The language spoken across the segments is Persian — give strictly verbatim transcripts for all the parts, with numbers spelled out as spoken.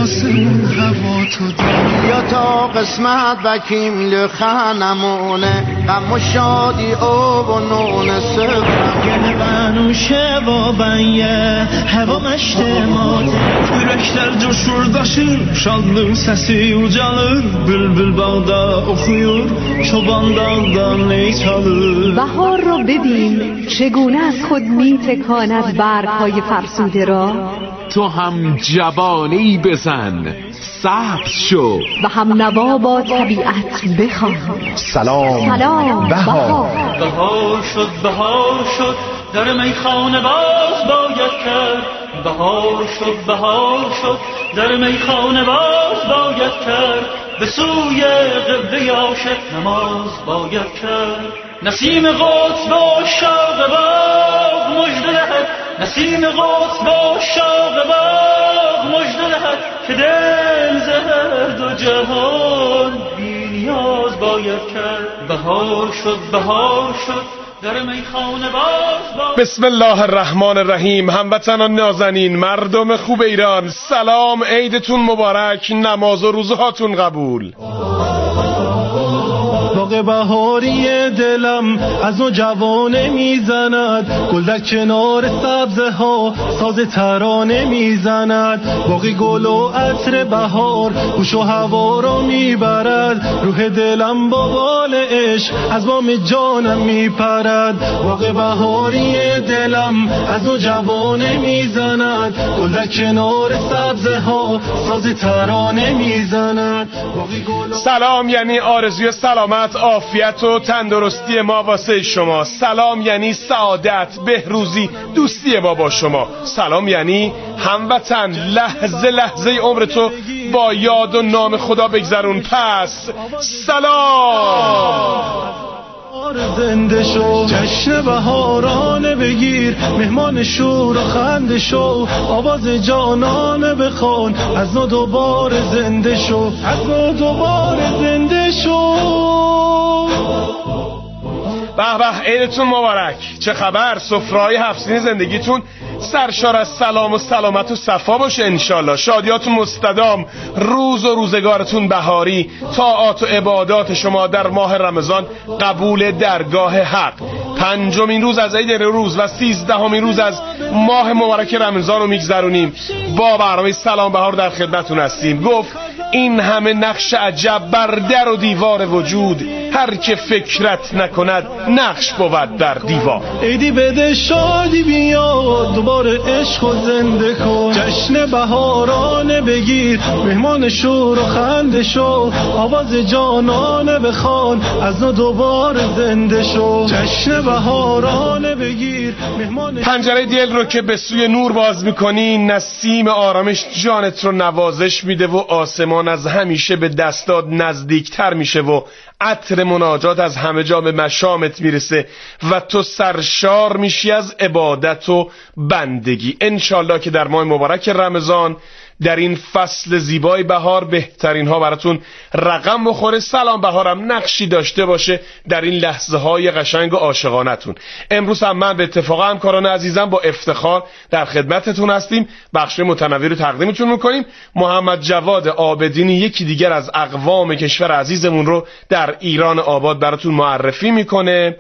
آسمون هوا تو دل یا تا قسمت بکیم لخنمونه غم و شادی آب و نون سفرم گل بنوشه و banye hava məştəmadı Ürəklər coşur daşır şadlıq səsi ucalır bülbül bağda oxuyur çoban dağdan ney çalır بهار را ببین چگونه از خود می تکاند برگ‌های فرسوده را تو هم جوانی بزن سبز شو و هم نوا با طبیعت بخوان سلام سلام بهار بهار شد بهار شد در میخانه باز باید کرد بهار شد بهار شد در میخانه باز باید کرد به سوی قبله عاشق نماز باید کرد نسیم قدس با شاق باغ مژده دهد نسیم قدس با شاق باغ مژده دهد که دل زهد و جهان بی نیاز باید کرد بهار شد بهار شد بسم الله الرحمن الرحیم. هموطنان نازنین، مردم خوب ایران، سلام، عیدتون مبارک، نماز و روزهاتون قبول. باغ بهاری دلم از اون جوانه میزند گل در کنار سبزه ها ساز ترانه میزند باغ گل و عطر بهار گوش و هوا رو میبرد روح دلم با بال عشق از بام جانم میپرد باغ بهاری دلم از اون جوانه میزند گل در کنار سبزه ها ساز ترانه میزند سلام یعنی آرزوی سلامت، عافیت و تندرستی ما واسه شما. سلام یعنی سعادت، بهروزی، دوستی ما با شما. سلام یعنی هموطن لحظه لحظه عمر تو با یاد و نام خدا بگذرون. پس سلام زنده شو جشن بهارانه بگیر مهمان شور و خنده شو آواز جانانه بخوان از نو دوباره زنده شو از نو دوباره زنده شو. به به عیدتون مبارک. چه خبر؟ سفره‌های هفت‌سین زندگیتون سرشار از سلام و سلامت و صفا باشه انشالله. شادیاتون مستدام، روز و روزگارتون بهاری، طاعات و عبادات شما در ماه رمضان قبول درگاه حق. پنجمین روز از عید روز و سیزدهمین روز از ماه مبارک رمضان رو میگذرونیم. با برنامه سلام بهار در خدمتتون هستیم. گفت این همه نقش عجب بر در و دیوار وجود، هر که فکرت نکند نقش بود در دیوار. عیدی بده شادی بیاد دوباره عشق و زنده کن جشن بهارانه بگیر مهمان شور و خنده شو آواز جانانه بخوان از نو دوباره زنده شو جشن بهارانه بگیر مهمان. پنجره دل رو که به سوی نور باز میکنی نسیم آرامش جانت رو نوازش میده و آسمان از همیشه به دستات نزدیکتر میشه و عطر مناجات از همه جا به مشامت میرسه و تو سرشار میشی از عبادت و بندگی. انشالله که در ماه مبارک رمضان در این فصل زیبای بهار بهترین ها براتون رقم بخوره. سلام بهارم نقشی داشته باشه در این لحظه های قشنگ و عاشقانتون. امروز هم من به اتفاق همکاران عزیزم با افتخار در خدمتتون هستیم. بخش متنوع رو تقدیمتون میکنیم. محمد جواد عابدینی یکی دیگر از اقوام کشور عزیزمون رو در ایران آباد براتون معرفی میکنه.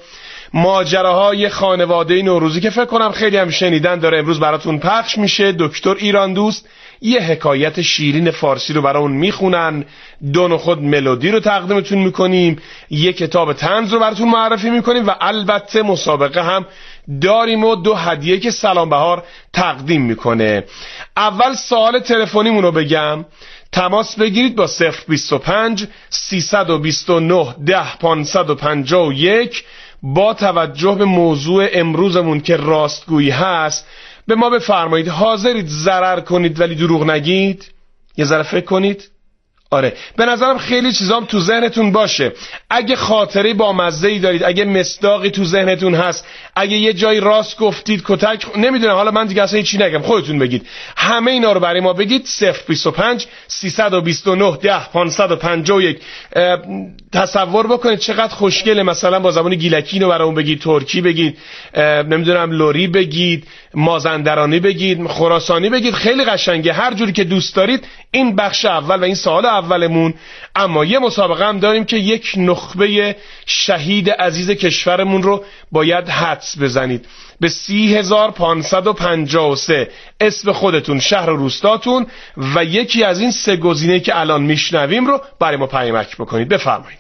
ماجراهای خانواده نوروزی که فکر کنم خیلی هم شنیدن داره امروز براتون پخش میشه. دکتر ایران دوست یه حکایت شیرین فارسی رو برامون میخونن. دون و خود ملودی رو تقدیمتون میکنیم. یه کتاب طنز رو براتون معرفی میکنیم و البته مسابقه هم داریم و دو هدیه که سلام بهار تقدیم میکنه. اول سوال تلفنیمون رو بگم. تماس بگیرید با صفر بیست و پنج سیصد و بیست و نه ده پانصد و پنجاه و یک. با توجه به موضوع امروزمون که راستگویی هست به ما بفرمایید حاضرید ضرر کنید ولی دروغ نگید؟ یه ذره فکر کنید. آره به نظرم خیلی چیزام تو ذهنتون باشه. اگه خاطره با مزه‌ای دارید، اگه مصداقی تو ذهنتون هست، اگه یه جایی راست گفتید کتک نمیدونم، حالا من دیگه اصلا هیچی نگم، خودتون بگید. همه اینا رو برای ما بگید. صفر بیست و پنج سیصد و بیست و نه ده پانصد و پنجاه و یک. تصور بکنید چقدر خوشگله مثلا با زبان گیلکی رو برامون بگید، ترکی بگید، نمیدونم لوری بگید، مازندرانی بگید، خراسانی بگید، خیلی قشنگه. هر جوری که دوست دارید. این بخش اول و این سوال اولمون. اما یه مسابقه هم داریم که یک نخبه شهید عزیز کشورمون رو باید حدس بزنید. به سی هزار پانصد و پنجاه و سه اسم خودتون، شهر و روستاتون و یکی از این سه گزینه‌ای که الان میشنویم رو برای ما پیامک بکنید. بفرمایید.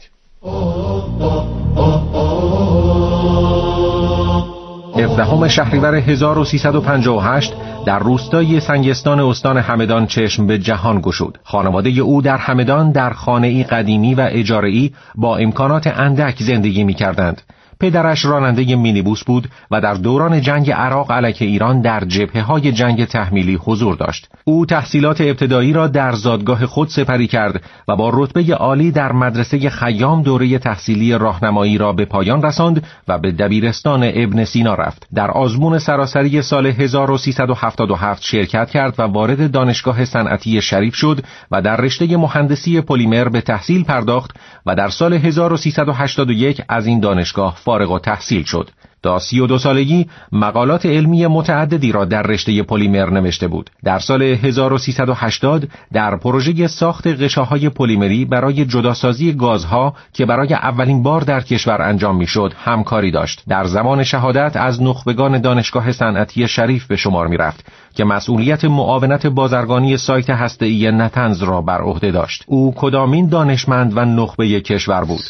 هفدهم شهریور هزار و سیصد و پنجاه و هشت در روستای سنگستان استان همدان چشم به جهان گشود. خانواده او در همدان در خانه‌ای قدیمی و اجاره‌ای با امکانات اندک زندگی می‌کردند. پدرش راننده مینیبوس بود و در دوران جنگ عراق علیه ایران در جبهه‌های جنگ تحمیلی حضور داشت. او تحصیلات ابتدایی را در زادگاه خود سپری کرد و با رتبه عالی در مدرسه خیام دوره تحصیلی راهنمایی را به پایان رساند و به دبیرستان ابن سینا رفت. در آزمون سراسری سال هزار و سیصد و هفتاد و هفت شرکت کرد و وارد دانشگاه صنعتی شریف شد و در رشته مهندسی پلیمر به تحصیل پرداخت و در سال هزار و سیصد و هشتاد و یک از این دانشگاه فارغ التحصیل شد. تا سی و دو سالگی مقالات علمی متعددی را در رشته پلیمر نوشته بود. در سال هزار و سیصد و هشتاد در پروژه ساخت غشاهای پلیمری برای جداسازی گازها که برای اولین بار در کشور انجام میشد همکاری داشت. در زمان شهادت از نخبگان دانشگاه صنعتی شریف به شمار می رفت که مسئولیت معاونت بازرگانی سایت هسته‌ای نتنز را بر عهده داشت. او کدامین دانشمند و نخبه کشور بود؟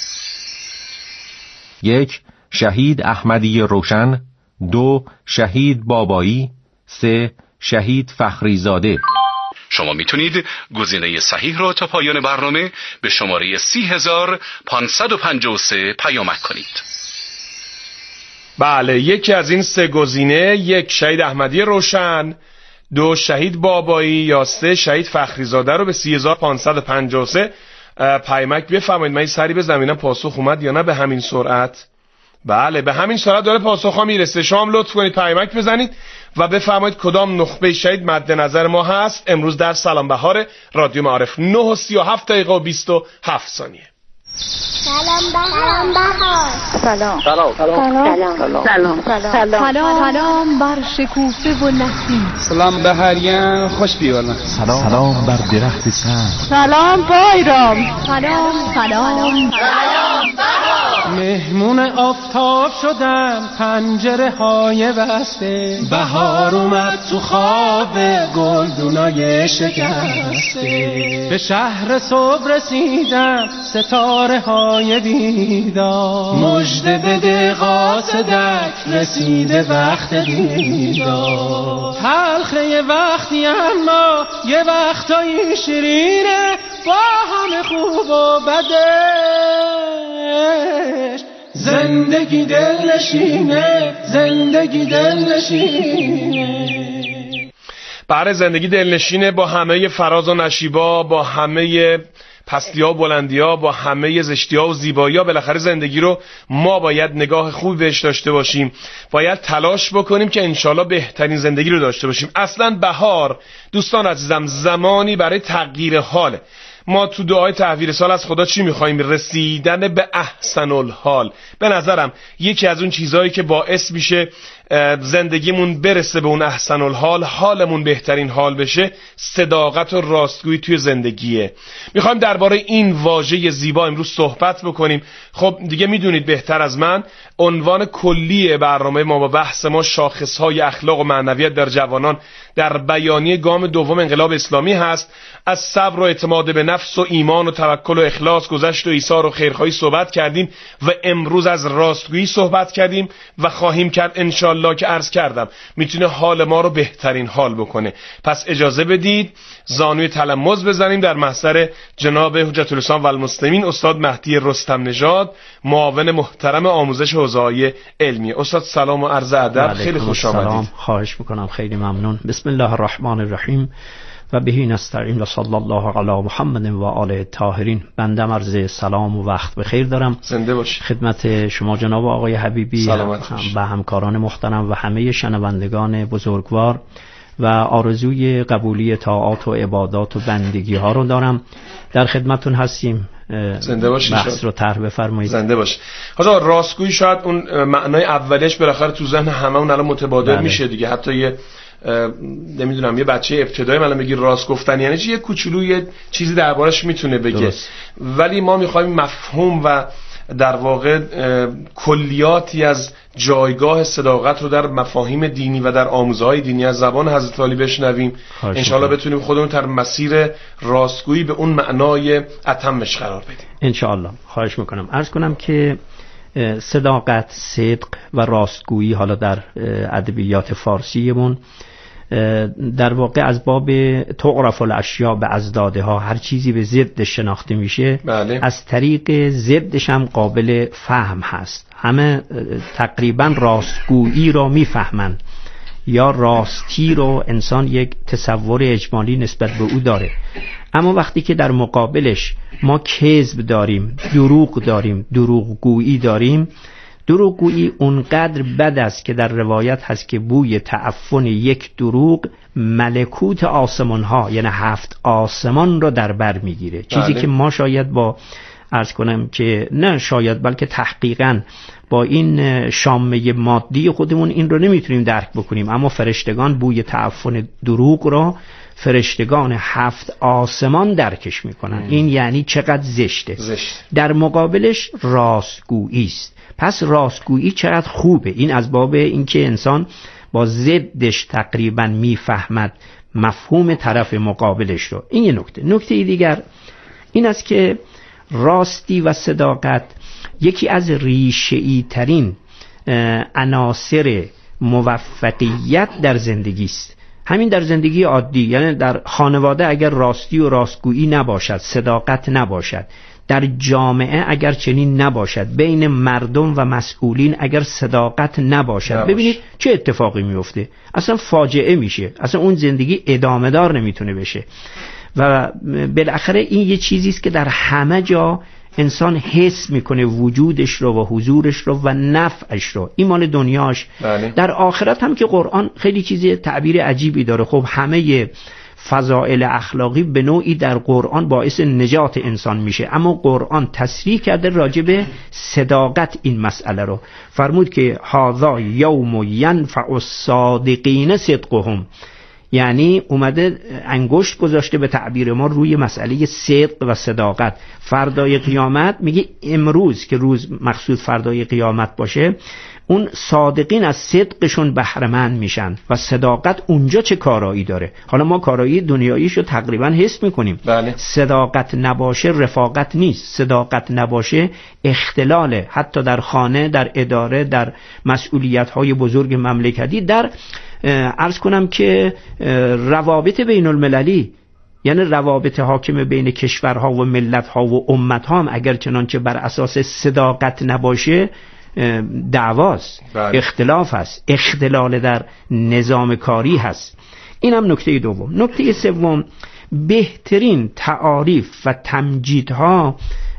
یک شهید احمدی روشن، دو شهید بابایی، سه شهید فخریزاده. شما میتونید گزینه صحیح را تا پایان برنامه به شماره سی هزار پانصد و پنجاه و سه پیامک کنید. بله، یکی از این سه گزینه، یک شهید احمدی روشن، دو شهید بابایی یا سه شهید فخریزاده رو به سی هزار پانصد و پنجاه و سه پیامک بفرمایید. من این سری بزنم اینا پاسخ اومد یا نه به همین سرعت. بله به همین سرعت داره پاسخ ها میرسه. شما هم لطف کنید پیامک بزنید و بفرمایید کدام نخبه شهید مد نظر ما هست امروز در سلام بهار رادیو معارف. نه و سی و هفت دقیقه و بیست و هفت ثانیه. سلام بهار. سلام سلام سلام سلام سلام سلام بر شکوفه و نسیم. سلام به هریان خوش بیارن. سلام سلام بر درخت سبز. سلام بایرام. سلام سلام مهمون آفتاب شدم پنجره های بسته، بهار اومد تو خواب گلدونای شکسته، به شهر صبح رسیدم ستاره های بیدار، مژده بده قاصدک رسیده وقت دیدار، تلخه یه وقتی اما یه وقتایی شیرینه، با همه خوب و بدش زندگی دلنشینه، زندگی دلنشینه. برای زندگی دلنشینه با همه فراز و نشیبا، با همه پستی‌ها و بلندی‌ها، با همه زشتی‌ها و زیبایی‌ها. بالاخره زندگی رو ما باید نگاه خوبی بهش داشته باشیم، باید تلاش بکنیم که انشالله بهترین زندگی رو داشته باشیم. اصلاً بهار دوستان عزیزم زمانی برای تغییر حاله. ما تو دعای تحویل سال از خدا چی میخواییم؟ رسیدن به احسن الحال. به نظرم یکی از اون چیزهایی که باعث میشه زندگیمون برسه به اون احسن الحال، حالمون بهترین حال بشه، صداقت و راستگویی توی زندگیه. میخوایم درباره این واژه زیبا امروز صحبت بکنیم. خب دیگه میدونید بهتر از من عنوان کلی برنامه ما با بحث ما شاخصهای اخلاق و معنویت در جوانان در بیانیه گام دوم انقلاب اسلامی هست. از صبر و اعتماد به نفس و ایمان و توکل و اخلاص، گذشت و ایثار و خیرخواهی صحبت کردیم و امروز از راستگویی صحبت کردیم و خواهیم کرد انشالله که عرض کردم میتونه حال ما رو بهترین حال بکنه. پس اجازه بدید زانوی تلمذ بزنیم در محضر جناب حجت الاسلام و المسلمین استاد مهدی رستم نژاد، معاون محترم آموزش حوزه‌های علمی. استاد سلام و عرض ادب، خیلی خوش آمدید. سلام، خواهش میکنم، خیلی ممنون. بسم الله الرحمن الرحیم و بهی نستعین و صلی الله علی محمد و آله الطاهرین. بنده عرض سلام و وقت بخیر دارم. زنده باش. خدمت شما جناب آقای حبیبی و همکاران محترم و همه شنوندگان بزرگوار و آرزوی قبولی طاعات و عبادات و بندگی ها رو دارم. در خدمتون هستیم. زنده باشی. بحث رو طرح بفرمایید. زنده باش. حاجا راستگویی شاید اون معنای اولیش بالاخره تو ذهن هممون الان متبادر بله. میشه دیگه. حتی یه نمیدونم یه بچه ابتدایی الان بگی راست گفتن یعنی چی، یه کوچولو یه چیزی دربارش میتونه بگه درست. ولی ما میخوایم مفهوم و در واقع کلیاتی از جایگاه صداقت رو در مفاهیم دینی و در آموزه‌های دینی از زبان حضرت علی بشنویم. انشالله بتونیم خودمون در مسیر راستگویی به اون معنای اتمش قرار بدیم انشالله. خواهش میکنم. عرض کنم که صداقت، صدق و راستگویی حالا در ادبیات فارسیمون در واقع از باب تعرف الاشیاء به ازدادها، هر چیزی به ضد شناخته میشه بله. از طریق ضدش هم قابل فهم هست. همه تقریبا راستگویی را میفهمن یا راستی رو انسان یک تصور اجمالی نسبت به او داره، اما وقتی که در مقابلش ما کذب داریم، دروغ داریم، دروغگویی داریم، دروغگویی اونقدر بد است که در روایت هست که بوی تعفن یک دروغ ملکوت آسمان ها یعنی هفت آسمان را در بر میگیره. چیزی بله. که ما شاید با عرض کنم که نه شاید بلکه تحقیقاً با این شامه مادی خودمون این رو نمیتونیم درک بکنیم، اما فرشتگان بوی تعفن دروغ را فرشتگان هفت آسمان درکش میکنن. ام. این یعنی چقدر زشته. زشت. در مقابلش راستگویی است. پس راستگویی چقدر خوبه. این از باب اینکه انسان با ضدش تقریبا میفهمد مفهوم طرف مقابلش رو. این یه نکته. نکته دیگر این است که راستی و صداقت یکی از ریشه‌ای ترین عناصر موفقیت در زندگی است. همین در زندگی عادی، یعنی در خانواده اگر راستی و راستگویی نباشد، صداقت نباشد، در جامعه اگر چنین نباشد، بین مردم و مسئولین اگر صداقت نباشد نباش. ببینید چه اتفاقی میفته. اصلا فاجعه میشه. اصلا اون زندگی ادامه دار نمیتونه بشه. و بالاخره این یه چیزی است که در همه جا انسان حس میکنه وجودش رو و حضورش رو و نفعش رو، این مال دنیاش بله. در آخرت هم که قرآن خیلی چیزی تعبیر عجیبی داره. خب همه فضائل اخلاقی به نوعی در قرآن باعث نجات انسان میشه، اما قرآن تصریح کرده راجع به صداقت این مسئله رو. فرمود که هذا یوم ینفع الصادقین صدقهم، یعنی اومده انگشت گذاشته به تعبیر ما روی مسئله صدق و صداقت. فردای قیامت میگه امروز که روز مقصود فردای قیامت باشه، اون صادقین از صدقشون بهره‌مند میشن و صداقت اونجا چه کارایی داره. حالا ما کارایی دنیاییشو تقریبا حس میکنیم بله. صداقت نباشه رفاقت نیست، صداقت نباشه اختلاله، حتی در خانه، در اداره، در مسئولیت‌های بزرگ مملکتی، در عرض کنم که روابط بین المللی، یعنی روابط حاکم بین کشورها و ملتها و امتها هم اگر چنانچه بر اساس صداقت نباشه دعواست، اختلاف هست، اختلال در نظام کاری هست. این هم نکته دوم. نکته سوم، بهترین تعاریف و تمجیدها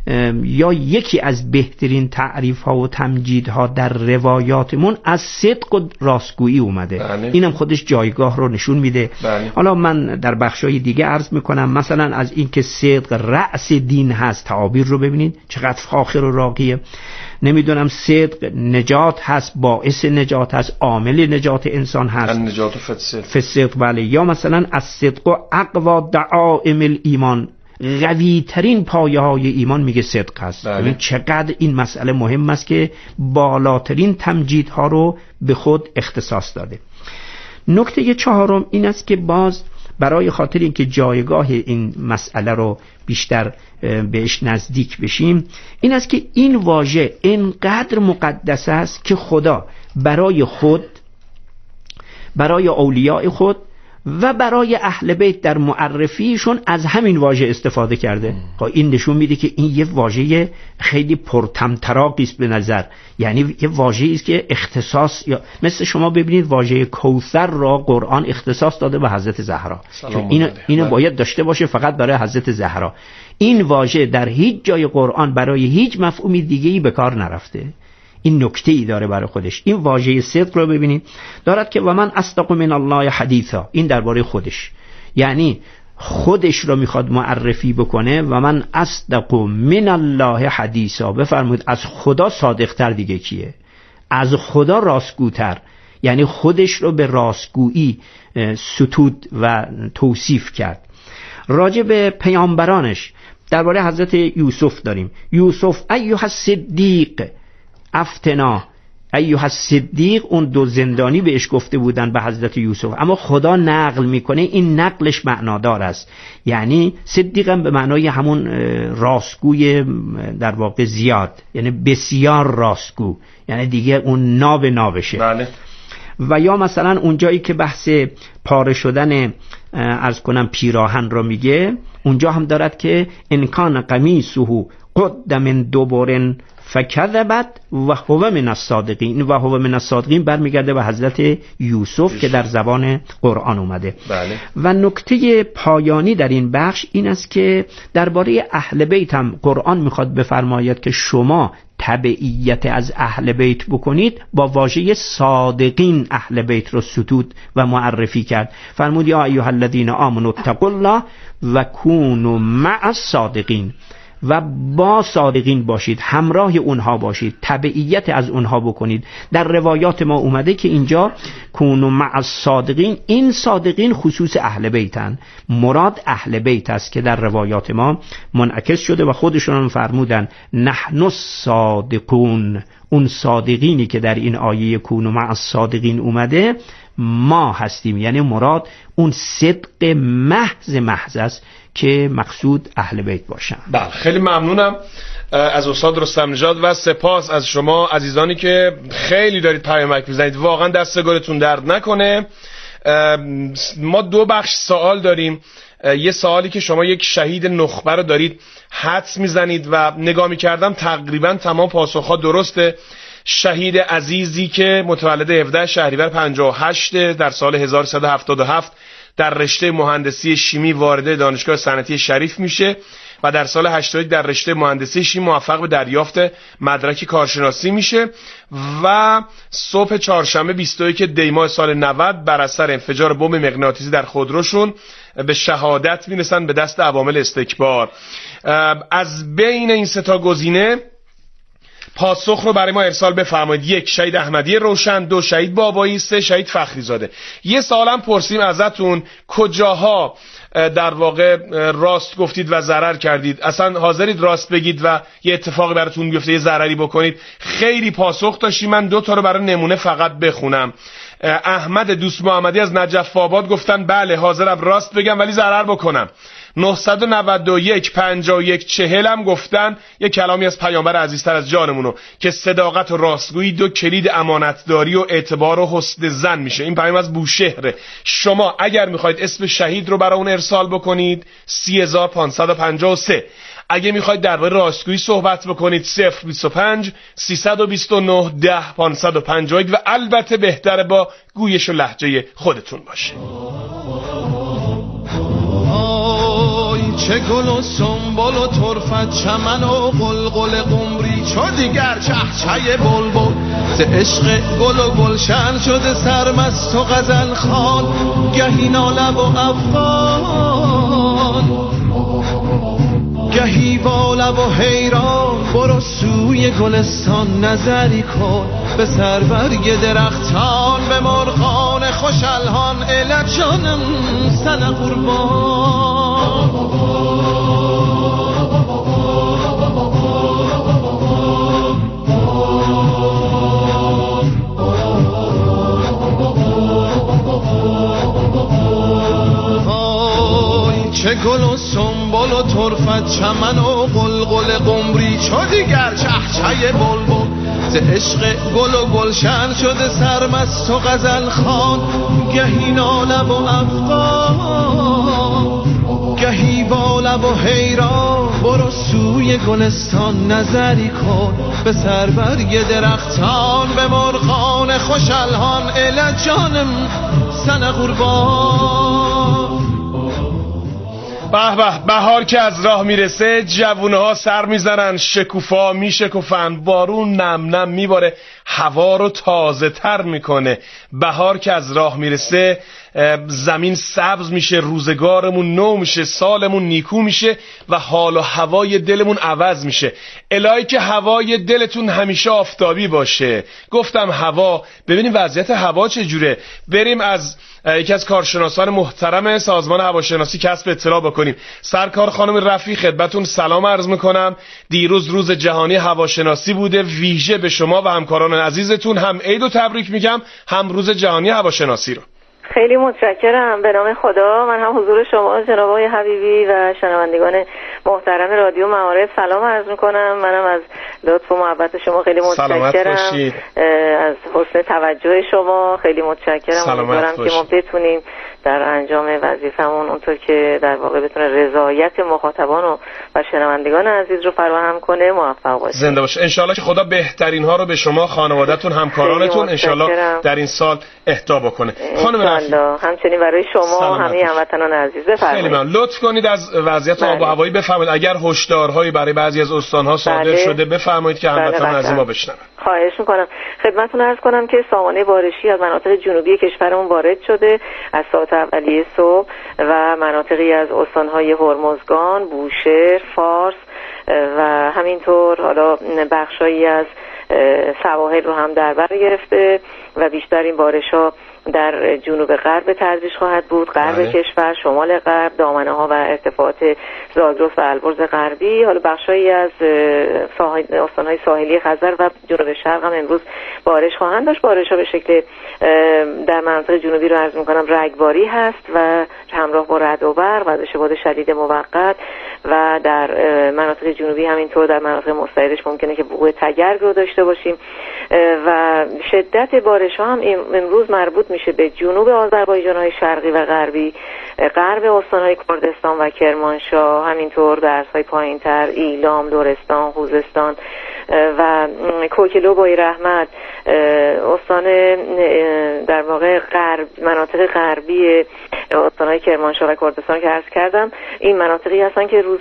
یا یکی از بهترین تعریف ها و تمجیدها در روایاتمون از صدق و راستگویی اومده. بله. اینم خودش جایگاه رو نشون میده. بله. حالا من در بخشای دیگه عرض میکنم، مثلا از این که صدق رأس دین هست، تعابیر رو ببینید چقدر فاخر و راقیه. نمیدونم صدق نجات هست، باعث نجات هست، عامل نجات انسان هست. نجات و فصدق. بله. یا مثلا از صدق و اقوا دعائم الایمان، قوی ترین پایه های ایمان میگه صدق هست. ببین چقدر این مسئله مهم است که بالاترین تمجیدها رو به خود اختصاص داده. نکته چهارم این است که باز برای خاطر اینکه جایگاه این مسئله رو بیشتر بهش نزدیک بشیم، این است که این واژه اینقدر مقدس است که خدا برای خود، برای اولیاء خود و برای اهل بیت در معرفیشون از همین واژه استفاده کرده. خب این نشون میده که این یه واژه خیلی پرطمطراقی است به نظر، یعنی یه واژه‌ای است که اختصاص، یا مثل شما ببینید واژه کوثر را قرآن اختصاص داده به حضرت زهرا، اینو اینو باید داشته باشه فقط برای حضرت زهرا. این واژه در هیچ جای قرآن برای هیچ مفهومی دیگه‌ای به کار نرفته. این نکته ای داره برای خودش. این واژه صدق رو ببینید دارد که و من اصدق من الله حدیثا، این درباره خودش، یعنی خودش رو میخواد معرفی بکنه و من اصدق من الله حدیثا. بفرمایید از خدا صادقتر دیگه کیه؟ از خدا راستگوتر، یعنی خودش رو به راستگویی ستود و توصیف کرد. راجع به پیامبرانش درباره حضرت یوسف داریم، یوسف ایها الصدیق افتنا، ایها الصدیق، اون دو زندانی بهش گفته بودن به حضرت یوسف، اما خدا نقل میکنه این نقلش معنادار است، یعنی صدیق هم به معنای همون راستگوی در واقع زیاد، یعنی بسیار راستگو، یعنی دیگه اون ناب نابشه. بله. و یا مثلا اونجایی که بحث پاره شدن از کنم پیراهن رو میگه، اونجا هم دارد که انکان قمیصه قد من دبر فکذبت و هو من الصادقین، و هو من الصادقین برمیگرده به حضرت یوسف که در زبان قرآن اومده. بله. و نکته پایانی در این بخش این است که درباره اهل بیت هم قرآن میخواد بفرماید که شما تبعیت از اهل بیت بکنید، با واژه صادقین اهل بیت رو ستود و معرفی کرد. فرمود یا ایها الذین آمنوا اتقوا الله و کونوا مع الصادقین، و با صادقین باشید، همراه اونها باشید، تبعیت از اونها بکنید. در روایات ما اومده که اینجا کونوا مع الصادقین، این صادقین خصوص اهل بیتن، مراد اهل بیت است که در روایات ما منعکس شده و خودشون هم فرمودن نحن الصادقون، اون صادقینی که در این آیه کونوا مع الصادقین اومده ما هستیم، یعنی مراد اون صدق محض محض است که مقصود اهل بیت باشن. بله، خیلی ممنونم از استاد رستم نژاد و سپاس از شما عزیزانی که خیلی دارید پیامک میزنید. واقعا دست گلتون درد نکنه. ما دو بخش سوال داریم. یه سوالی که شما یک شهید نخبه رو دارید حدس میزنید و نگاه میکردم تقریبا تمام پاسخها درسته. شهید عزیزی که متولد هفدهم شهریور پنجاه و هشت در سال هزار و سیصد و هفتاد و هفت در رشته مهندسی شیمی وارد دانشگاه صنعتی شریف میشه و در سال هشتاد و یک در رشته مهندسی شیمی موفق به دریافت مدرک کارشناسی میشه و صبح چهارشنبه بیست و یک دی ماه سال نود بر اثر انفجار بمب مغناطیسی در خودروشون به شهادت میرسن به دست عوامل استکبار. از بین این سه تا گزینه پاسخ رو برای ما ارسال بفرمایید. یک، شهید احمدی روشن، دو، شهید بابایی، سه، شهید فخری زاده. یه سوالم پرسیم ازتون، کجاها در واقع راست گفتید و ضرر کردید؟ اصلا حاضرید راست بگید و یه اتفاقی براتون بیفته یه ضرری بکنید؟ خیلی پاسخ داشتی. من دو تا رو برای نمونه فقط بخونم. احمد دوست محمدی از نجف آباد گفتن بله حاضرم راست بگم ولی ضرر بکنم. نهصد و نود و یک پنجاه و یک چهل هم گفتن یک کلامی از پیامبر عزیزتر از جانمونو که صداقت و راستگویی دو کلید امانتداری و اعتبار و حسن ظن میشه. این پیام از بوشهره. شما اگر میخواید اسم شهید رو برای اون ارسال بکنید سی هزار و پانصد و پنجاه و سه، اگه میخواید درباره راستگویی صحبت بکنید صفر بیست و پنج سیصد و بیست و نه ده پانصد و پنجاه و یک و البته بهتره با گویش و لهجه خودتون باشه. چه گل و سنبل و طرفت چمن و قلقل قمری چو دیگر چهچه بلبل ز عشق گل و گلشن شده سرمست و غزل خوان گهی نالب و افغان گهی با لب و حیران برو سوی گلستان نظری کن به سربرگ درختان به مرغان خوش الحان ال جانم سن قربان. چه گل و سنبل و طرفت چمن و قلقل قمری چو دیگر چهچه بلبل وقت عشق گل و گلشن شده سرمست و غزل خوان، گهی ناله و افغان گهی با لب و حیران. برو سوی گلستان نظری کن به سربرگ درختان، به مرغان خوش الحان اله جانم سن قربان. به به، بهار که از راه میرسه جوونها سر میزنن، شکوفا میشکوفن، بارون نم نم میباره، هوا رو تازه تر میکنه. بهار که از راه میرسه زمین سبز میشه، روزگارمون نو میشه، سالمون نیکو میشه و حال و هوای دلمون عوض میشه. الهی که هوای دلتون همیشه آفتابی باشه. گفتم هوا، ببینیم وضعیت هوا چجوره. بریم از یکی از کارشناسان محترم سازمان هواشناسی کسب اطلاع بکنیم. سرکار خانم رفیع خدمتون سلام عرض میکنم. دیروز روز جهانی هواشناسی بوده. ویژه به شما و همکاران عزیزتون هم عید و تبریک میگم، هم روز جهانی هواشناسی رو. خیلی متشکرم. به نام خدا، من هم حضور شما جناب آقای حبیبی و شنوندگان محترم رادیو معارف سلام عرض میکنم. منم از لطف و محبت شما خیلی متشکرم، از حسن توجه شما خیلی متشکرم. امیدوارم که ما بتونیم در انجام وظیفمون اونطور که در واقع بتونه رضایت مخاطبان و, و شنوندگان عزیز رو فراهم کنه موفق باشیم. زنده باشه. انشالله که خدا بهترین ها رو به شما، خانواده‌تون، همکارانتون انشالله در این سال اهدا بکنه. خانم رفیع، همچنین برای شما همه هموطنان عزیز بفرمایید. خیلی ممنون. لطف کنید از وضعیت آب و هوایی بفرمایید. اگر هشدارهایی برای بعضی از استان‌ها صادر بله. شده بفرمایید که هموطنان عزیز ما بشنون. خواهش می‌کنم. خدمتتون عرض کنم که سامانه بارشی از مناطق جنوبی کشورمون وارد شده از ساعت اولیه صبح و مناطقی از استان‌های هرمزگان، بوشهر، فارس و همینطور حالا بخشایی از سواحل رو هم در بر گرفته و بیشتر این بارش‌ها در جنوب غرب تدریج خواهد بود، غرب بله. کشور، شمال غرب، دامنه ها و ارتفاعات زاگرس و البرز غربی. حالا بخشایی از ساحل استان‌های ساحلی خزر و جنوب شرق هم امروز بارش خواهند داشت. بارش ها به شکل در مناطق جنوبی رو عرض می‌کنم رگباری هست و همراه با رعد و برق و باد شدید موقت و در مناطق جنوبی همینطور در مناطق مستعدش ممکنه که وقوع تگرگ رو داشته باشیم و شدت بارش ها هم امروز مربوط میشه به جنوب آذربایجان‌های شرقی و غربی، غرب استان‌های کردستان و کرمانشاه، همینطور درس‌های پایین‌تر ایلام، لرستان، خوزستان و کوکلو بای رحمت، استان در واقع غرب مناطق غربی استان‌های کرمانشاه و کردستان که عرض کردم. این مناطقی هستن که روز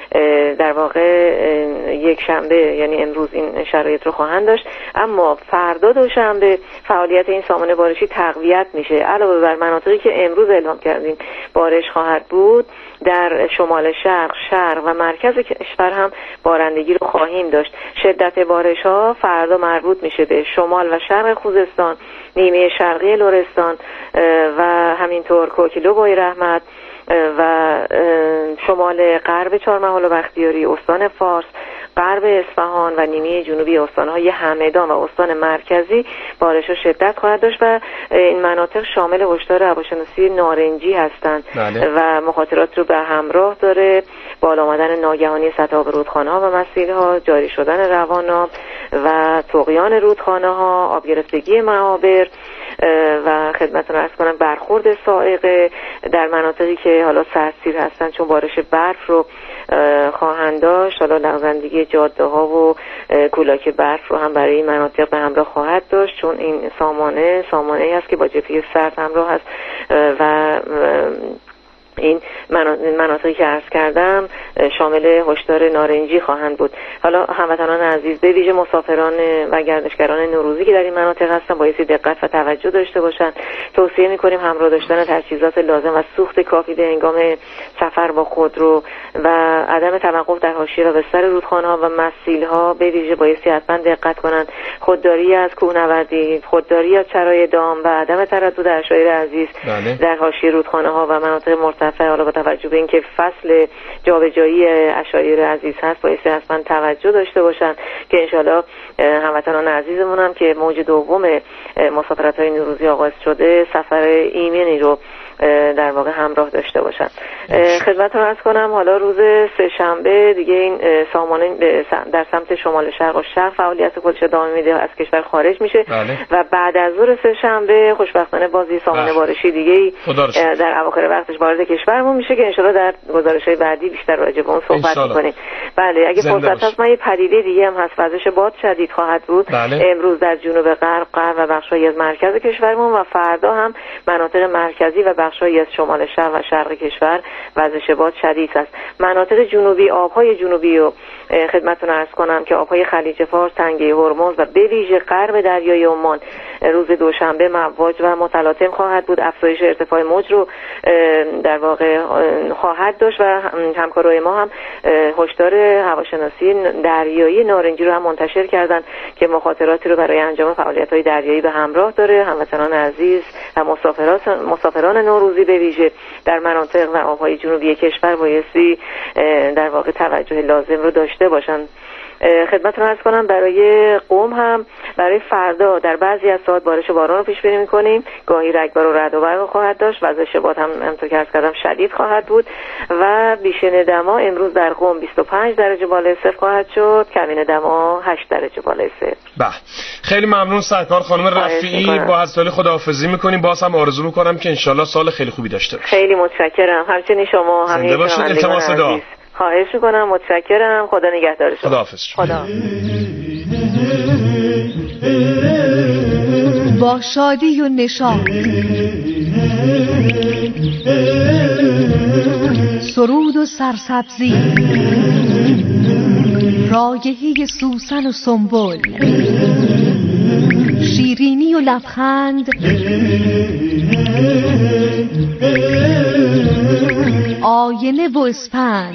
در واقع یک شنبه یعنی امروز این شرایط رو خواهند داشت، اما فردا دوشنبه فعالیت این سامانه بارشی تقویت میشه. علاوه بر مناطقی که امروز اعلام کردیم بارش خواهد بود، در شمال شرق، شرق و مرکز کشور هم بارندگی رو خواهیم داشت. شدت بارش ها فردا مربوط میشه به شمال و شرق خوزستان، نیمه شرقی لرستان و همینطور کوکلو بای رحمت و شمال غرب چهارمحال و بختیاری، استان فارس، غرب اصفهان و نیمه جنوبی استان‌های همدان و استان مرکزی بارش شدت خواهد داشت و این مناطق شامل هشدار هواشناسی نارنجی هستند و مخاطرات رو به همراه داره. بالا آمدن ناگهانی سطح آب رودخانه‌ها و مسیل‌ها، جاری شدن روان‌آب و طغیان رودخانه‌ها، آب گرفتگی معابر و خدمتتون عرض کنم برخورد صاعقه در مناطقی که حالا سردسیر هستن چون بارش برف رو خواهند داشت. حالا لغزندگی جاده ها و کولاک برف رو هم برای این مناطق به همراه خواهد داشت چون این سامانه سامانه هست که با جبهه سرد همراه هست و این مناطقی که عرض کردم شامل هشدار نارنجی خواهند بود. حالا هموطنان عزیز به ویژه مسافران و گردشگران نوروزی که در این مناطق هستن بایستی دقت و توجه داشته باشند. توصیه می‌کنیم همراه داشتن تجهیزات لازم و سوخت کافی به هنگام سفر با خودرو و عدم توقف در حاشیه و بستر رودخانه‌ها و مسیل‌ها به ویژه بایستی حتما دقت کنند. خودداری از کوهنوردی، خودداری از چرای دام و عدم تردد اشایر عزیز بله. در حاشیه رودخانه‌ها و مناطق مرتفع. حالا با توجه به اینکه فصل جابجایی اشایر عزیز هست بایستی حتما توجه داشته باشن که انشالله هموطنان عزیزمون هم که موج دوم مسافرت‌های نوروزی آغاز شده سفر ایمنی رو در واقع همراه داشته باشن. خدمتتون عرض کنم حالا روز سه شنبه دیگه این سامانه در سمت شمال شرق و شرق فعالیت خودش ادامه میده، از کشور خارج میشه بله. و بعد از ظهر سه شنبه خوشبختانه بازی سامانه بارشی دیگه در اواخر وقتش وارد کشورمون میشه که انشالله در گزارش‌های بعدی بیشتر راجع به اون صحبت می‌کنیم. بله اگه فرصت هست من یه پدیده دیگه هم هست، وزش باد شدید خواهد بود بله. امروز در جنوب غرب غرب و بخش‌هایی از مرکز کشورمون و فردا هم مناطق مرکزی و بخش‌هایی از شمال شرق و شرق کشور وزش باد شدید است. مناطق جنوبی آب‌های جنوبی و خدمتتون عرض کنم که آب‌های خلیج فارس، تنگه هرمز و به ویژه غرب دریای عمان روز دوشنبه مواج و متلاطم خواهد بود. افزایش ارتفاع موج رو در واقع خواهد داشت و همکارای ما هم هشدار هواشناسی دریایی نارنجی رو هم منتشر کردن که مخاطراتی رو برای انجام فعالیت‌های دریایی به همراه داره. هموطنان عزیز و مسافران مسافران نوروزی به ویژه در مناطق و آب‌های جنوبی کشور بایستی در واقع توجه لازم رو داشته باشن. خدمتتون عرض کنم برای قم هم برای فردا در بعضی از ساعات بارش باران رو پیش بینی می‌کنیم، گاهی رگبار و رعد و برق خواهد داشت، وزش باد هم همونطور که عرض کردم شدید خواهد بود و بیشتر دما امروز در قم بیست و پنج درجه بالای صفر خواهد شد، کمین دما هشت درجه بالای صفر. بله خیلی ممنون سرکار خانم رفیعی، با حضرت خداحافظی می‌کنیم. باز هم آرزو می‌کنم که انشالله سال خیلی خوبی داشته باشید. خیلی متشکرم. همچنین شما همین التماس دعا خواهش میکنم. متشکرم. خدا نگهدار شما. خداحافظ. خدا. با شادی و نشاط سرود و سرسبزی رایحه سوسن و سنبل شیرینی و لبخند آینه و اسپند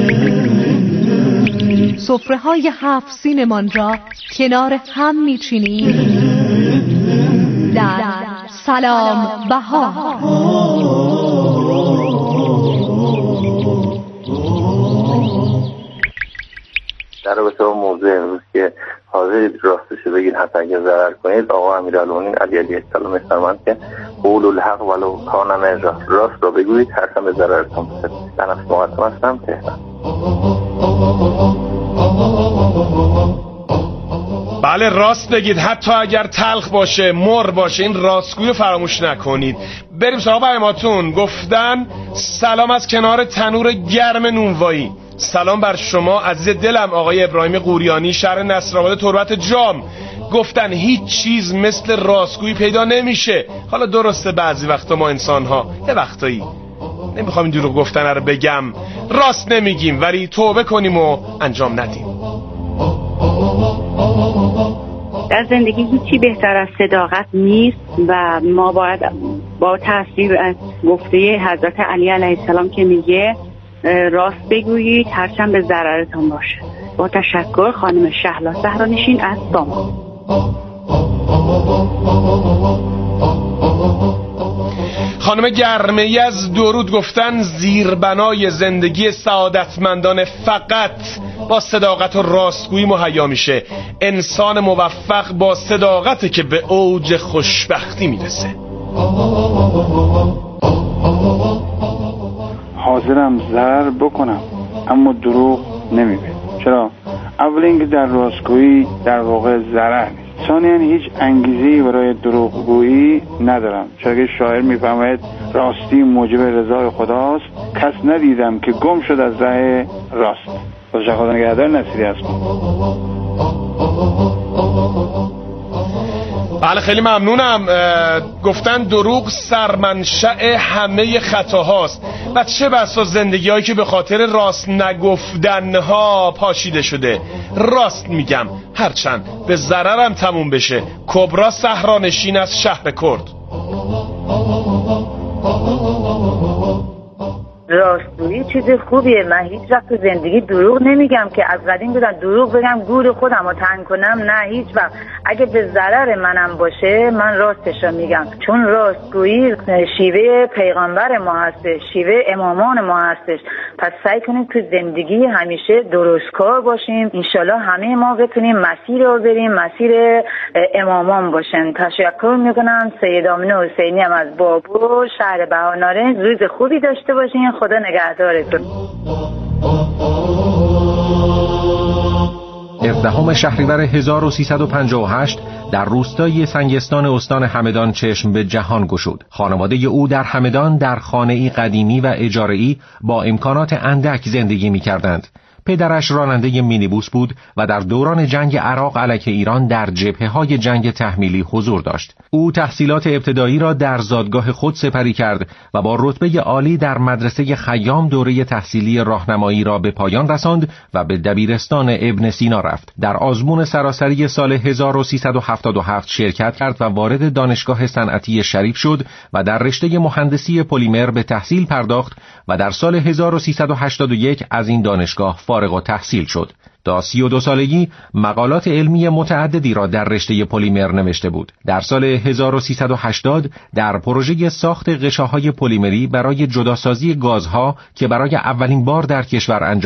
سفره های هفت سینمان را کنار هم میچینیم در سلام بهار. در رابطه با موضوع امروز که حاضرید راستش بگید حتی اگر ضرر کنید، آقا امیرالمومنین علی علیه السلام می‌فرمایند که قول الحق ولو کان مرا، راست را بگویید هرچند به ضررتان برسد. در نفس مقدم هستم تهران. بله راست بگید حتی اگر تلخ باشه، مر باشه، این راستگویی فراموش نکنید. بریم سراغ پیاماتون. گفتن سلام از کنار تنور گرم نونوایی. سلام بر شما عزیز دلم آقای ابراهیم قوریانی، شهر نصرآباد تربت جام. گفتن هیچ چیز مثل راستگویی پیدا نمیشه. حالا درسته بعضی وقتا ما انسان ها یه وقتایی نمیخوام این دروغ گفتن رو بگم راست نمیگیم، ولی توبه کنیم و انجام ندیم. در زندگی هیچی بهتر از صداقت نیست و ما باید با تاثیر از گفته حضرت علی علیه السلام که میگه راست بگویید هرچند به ضررتان باشه. با تشکر. خانم شهلا صحرانشین از سامان. خانم گرمه‌ای از درود گفتن زیربنای زندگی سعادتمندان فقط با صداقت و راستگویی مهیا میشه. انسان موفق با صداقته که به اوج خوشبختی میرسه. حاضرم ضرر بکنم اما دروغ نمیگم. چرا؟ اول اینکه در راستگویی در واقع ضرر نیست. ثانیاً هیچ انگیزه‌ای برای دروغگویی ندارم، چرا که شاعر میفرماید راستی موجب رضای خداست، کس ندیدم که گم شد از راه راست. خدا خدا نگهدار. نصیری هستم. بله خیلی ممنونم. گفتن دروغ سرمنشأ همه خطاهاست و چه بسا زندگی هایی که به خاطر راست نگفتنها پاشیده شده. راست میگم هرچند به ضررم تموم بشه. کبرا صحرانشین از شهر کرد. راستگویی چیز خوبیه. من هیچ وقت تو زندگی دروغ نمیگم که از قدیم بودم دروغ بگم گور خودم رو تنگ کنم، نه هیچ وقت. اگه به ضرر منم باشه من راستش رو میگم، چون راستگویی شیوه پیغمبر ما هستش، شیوه امامان ما هستش. پس سعی کنیم تو زندگی همیشه درستکار باشیم، انشالله همه ما بتونیم مسیر رو بریم، مسیر امامان باشن. تشکر میکنم. سید آمینه حسینی هم از بابو، شهر بهاناره. روز خوبی داشته باشین، خدا نگهدارتون. هفدهم شهریور هزار و سیصد و پنجاه و هشت در روستای سنگستان استان همدان چشم به جهان گشود. خانواده او در همدان در خانه‌ای قدیمی و اجاره‌ای با امکانات اندک زندگی می‌کردند. پدرش راننده مینیبوس بود و در دوران جنگ عراق علیه ایران در جبهه‌های جنگ تحمیلی حضور داشت. او تحصیلات ابتدایی را در زادگاه خود سپری کرد و با رتبه عالی در مدرسه خیام دوره تحصیلی راهنمایی را به پایان رساند و به دبیرستان ابن سینا رفت. در آزمون سراسری سال هزار و سیصد و هفتاد و هفت شرکت کرد و وارد دانشگاه صنعتی شریف شد و در رشته مهندسی پلیمر به تحصیل پرداخت و در سال هزار و سیصد و هشتاد و یک از این دانشگاه فارغ التحصیل شد. تا سی و دو سالگی مقالات علمی متعددی را در رشته پلیمر نوشته بود. در سال هزار و سیصد و هشتاد در پروژه ساخت غشاهای پلیمری برای جداسازی گازها که برای اولین بار در کشور انجام